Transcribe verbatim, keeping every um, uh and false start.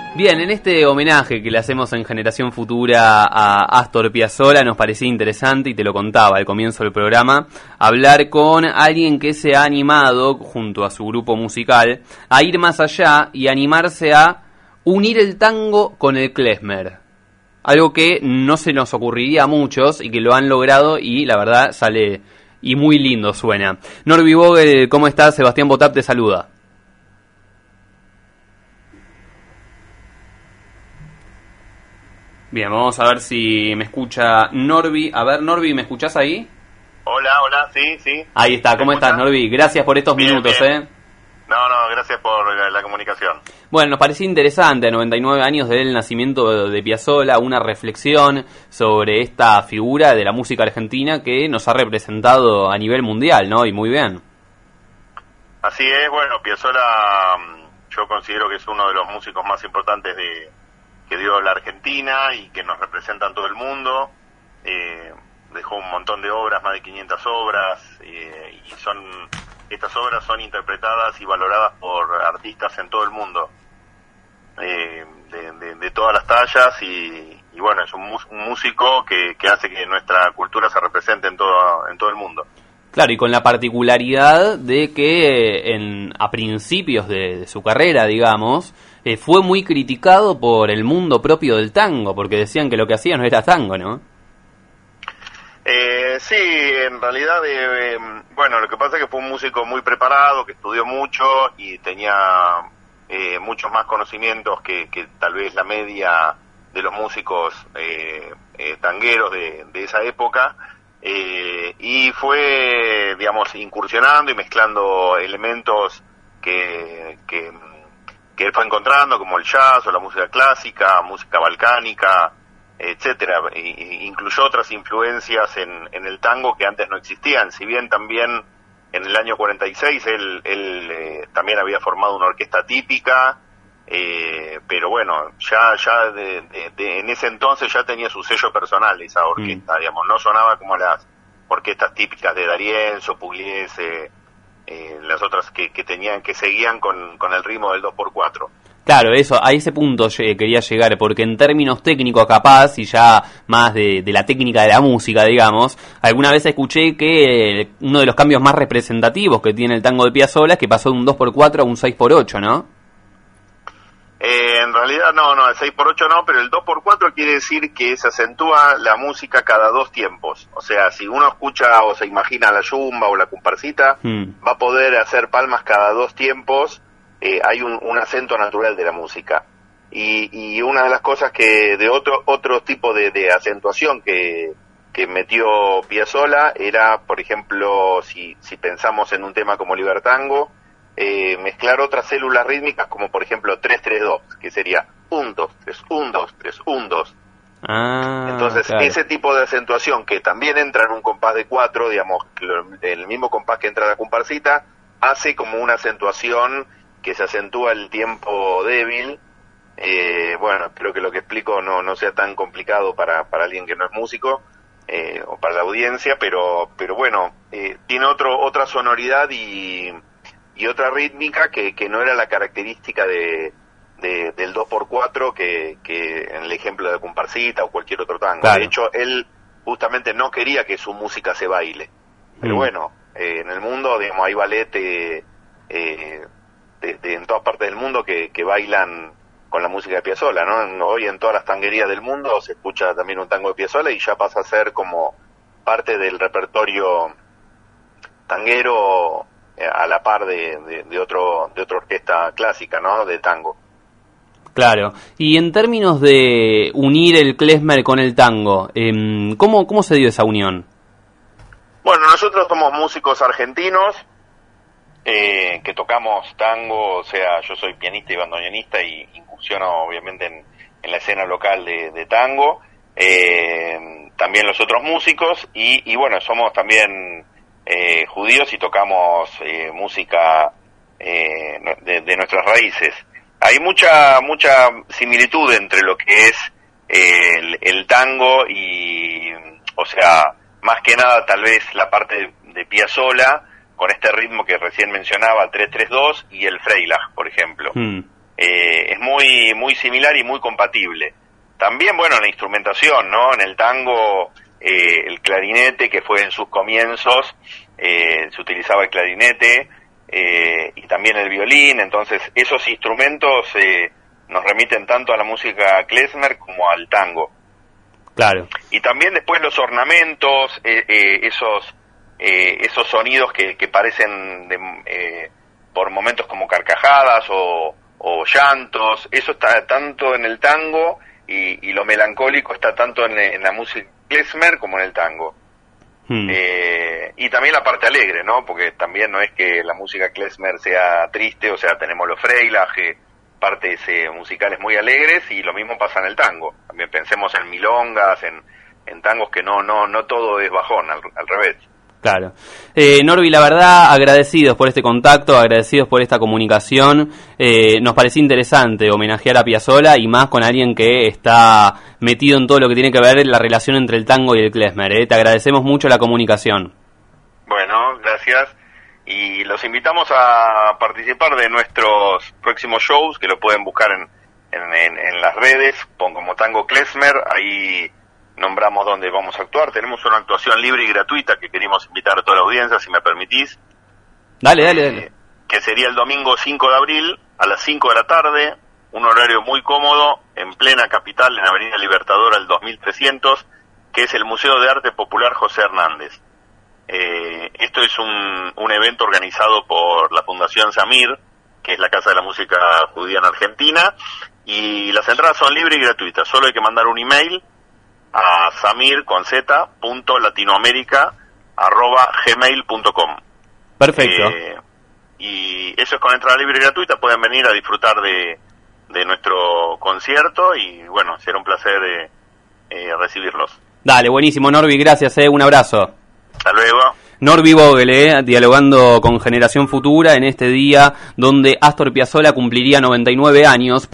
Bien, en este homenaje que le hacemos en Generación Futura a Astor Piazzolla nos parecía interesante, y te lo contaba al comienzo del programa, hablar con alguien que se ha animado, junto a su grupo musical, a ir más allá y animarse a unir el tango con el klezmer. Algo que no se nos ocurriría a muchos y que lo han logrado, y la verdad sale y muy lindo suena. Norby Vogel, ¿cómo estás? Sebastián Botap te saluda. Bien, vamos a ver si me escucha Norby. A ver, Norby, ¿me escuchás ahí? Hola, hola, sí, sí. Ahí está, ¿cómo estás, Norby? Gracias por estos bien, minutos, bien. ¿eh? No, no, gracias por la, la comunicación. Bueno, nos parecía interesante, a noventa y nueve años del nacimiento de Piazzolla, una reflexión sobre esta figura de la música argentina que nos ha representado a nivel mundial, ¿no? Y muy bien. Así es, bueno, Piazzolla yo considero que es uno de los músicos más importantes de que dio la Argentina y que nos representa en todo el mundo. Eh, dejó un montón de obras, más de quinientas obras, eh, y son estas obras son interpretadas y valoradas por artistas en todo el mundo, eh, de, de, de todas las tallas, y, y bueno, es un, un músico que, que hace que nuestra cultura se represente en todo, en todo el mundo. Claro, y con la particularidad de que en, a principios de, de su carrera, digamos, eh, fue muy criticado por el mundo propio del tango, porque decían que lo que hacía no era tango, ¿no? Eh, sí, en realidad, eh, bueno, lo que pasa es que fue un músico muy preparado, que estudió mucho y tenía eh, muchos más conocimientos que, que tal vez la media de los músicos eh, eh, tangueros de, de esa época. Eh, y fue, digamos, incursionando y mezclando elementos que, que, que él fue encontrando, como el jazz o la música clásica, música balcánica, etcétera. E, incluyó otras influencias en, en el tango que antes no existían, si bien también en el año cuarenta y seis él, él eh, también había formado una orquesta típica. Eh, pero bueno, ya ya de, de, de, en ese entonces ya tenía su sello personal esa orquesta, mm. digamos, no sonaba como las orquestas típicas de D'Arienzo, Pugliese, eh, las otras que, que tenían, que seguían con, con el ritmo del dos por cuatro. Claro, eso, a ese punto quería llegar, porque en términos técnicos capaz, y ya más de, de la técnica de la música, digamos, alguna vez escuché que uno de los cambios más representativos que tiene el tango de Piazzolla es que pasó de un dos por cuatro a un seis por ocho, ¿no? Eh, en realidad no, no, el seis por ocho no, pero el dos por cuatro quiere decir que se acentúa la música cada dos tiempos. O sea, si uno escucha o se imagina la yumba o la comparsita, mm. va a poder hacer palmas cada dos tiempos. Eh, hay un, un acento natural de la música. Y, y una de las cosas que de otro otro tipo de, de acentuación que, que metió Piazzolla era, por ejemplo, si, si pensamos en un tema como Libertango, Eh, mezclar otras células rítmicas como por ejemplo tres tres dos, que sería uno dos tres, uno dos tres, uno dos. Ah, entonces claro. Ese tipo de acentuación que también entra en un compás de cuatro, digamos, el mismo compás que entra en la comparsita, hace como una acentuación que se acentúa el tiempo débil. Eh, bueno, espero que lo que explico no, no sea tan complicado para, para alguien que no es músico, eh, o para la audiencia, pero, pero bueno, eh, tiene otro, otra sonoridad y y otra rítmica que, que no era la característica de, de del dos por cuatro que, que en el ejemplo de comparsita o cualquier otro tango. Claro. De hecho, él justamente no quería que su música se baile. Pero mm. bueno, eh, en el mundo, digamos, hay ballet eh, eh, de, de, en todas partes del mundo que, que bailan con la música de Piazzolla, ¿no? Hoy en todas las tanguerías del mundo se escucha también un tango de Piazzolla y ya pasa a ser como parte del repertorio tanguero, a la par de, de, de otro de otra orquesta clásica, ¿no? De tango. Claro. Y en términos de unir el klezmer con el tango, eh, ¿cómo, ¿cómo se dio esa unión? Bueno, nosotros somos músicos argentinos eh, que tocamos tango, o sea, yo soy pianista y bandoneonista y incursiono obviamente en, en la escena local de, de tango, eh, también los otros músicos y, y bueno, somos también Eh, judíos y tocamos eh, música eh, de, de nuestras raíces. Hay mucha mucha similitud entre lo que es eh, el, el tango y, o sea, más que nada tal vez la parte de, de Piazzolla con este ritmo que recién mencionaba, tres tres dos, y el Freilach, por ejemplo. Mm. eh, es muy muy similar y muy compatible. También, bueno, la instrumentación, ¿no? En el tango, eh, el clarinete, que fue en sus comienzos, eh, se utilizaba el clarinete, eh, y también el violín. Entonces esos instrumentos eh, nos remiten tanto a la música klezmer como al tango. Claro. Y también después los ornamentos, eh, eh, esos eh, esos sonidos que, que parecen de, eh, por momentos como carcajadas o, o llantos, eso está tanto en el tango, y, y lo melancólico está tanto en, en la música klezmer como en el tango. Hmm. Eh, y también la parte alegre, ¿no? Porque también no es que la música klezmer sea triste, o sea, tenemos los Freilages, partes eh, musicales muy alegres, y lo mismo pasa en el tango. También pensemos en milongas, en, en tangos que no no no todo es bajón, al, al revés. Claro. Eh, Norby, la verdad, agradecidos por este contacto, agradecidos por esta comunicación. Eh, nos pareció interesante homenajear a Piazzolla, y más con alguien que está metido en todo lo que tiene que ver la relación entre el tango y el klezmer. ¿eh? Te agradecemos mucho la comunicación. Bueno, gracias. Y los invitamos a participar de nuestros próximos shows, que lo pueden buscar en, en, en, en las redes, pon como Tango Klezmer, ahí nombramos dónde vamos a actuar. Tenemos una actuación libre y gratuita que queremos invitar a toda la audiencia, si me permitís. Dale, dale, dale. Eh, que sería el domingo cinco de abril a las cinco de la tarde, un horario muy cómodo, en plena capital, en Avenida Libertadora, el dos mil trescientos, que es el Museo de Arte Popular José Hernández. Eh, esto es un, un evento organizado por la Fundación Samir, que es la Casa de la Música Judía en Argentina, y las entradas son libres y gratuitas. Solo hay que mandar un email a samir con z punto latinoamerica arroba gmail punto com. Perfecto. Eh, y eso es con entrada libre y gratuita. Pueden venir a disfrutar de, de nuestro concierto, y bueno, será un placer eh, eh, recibirlos. Dale, buenísimo, Norby, gracias, eh, un abrazo. Hasta luego. Norby Vogel, eh, dialogando con Generación Futura en este día donde Astor Piazzolla cumpliría noventa y nueve años.